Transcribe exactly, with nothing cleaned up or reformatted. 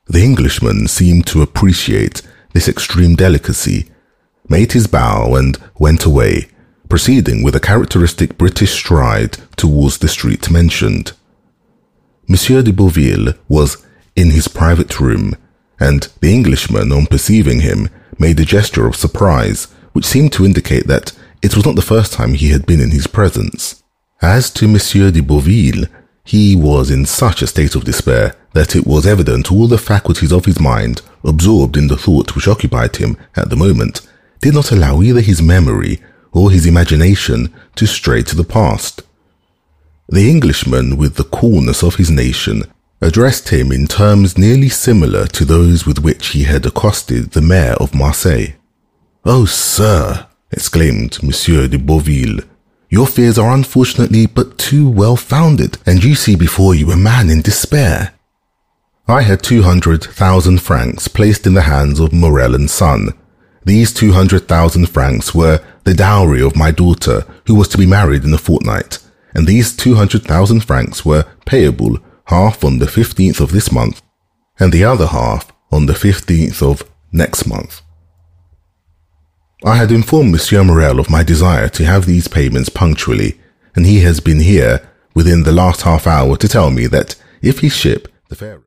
The Englishman seemed to appreciate this extreme delicacy, made his bow and went away, proceeding with a characteristic British stride towards the street mentioned. Monsieur de Beauville was in his private room, and the Englishman, on perceiving him, made a gesture of surprise, which seemed to indicate that it was not the first time he had been in his presence. As to Monsieur de Beauville, he was in such a state of despair that it was evident all the faculties of his mind, absorbed in the thought which occupied him at the moment, did not allow either his memory or his imagination to stray to the past. The Englishman, with the coolness of his nation, addressed him in terms nearly similar to those with which he had accosted the mayor of Marseille. "Oh, sir," exclaimed Monsieur de Beauville, "your fears are unfortunately but too well-founded, and you see before you a man in despair." I had two hundred thousand francs placed in the hands of Morel and Son. These two hundred thousand francs were the dowry of my daughter, who was to be married in a fortnight, and these two hundred thousand francs were payable half on the fifteenth of this month, and the other half on the fifteenth of next month. I had informed Monsieur Morel of my desire to have these payments punctually, and he has been here within the last half hour to tell me that if his ship, the Pharaoh,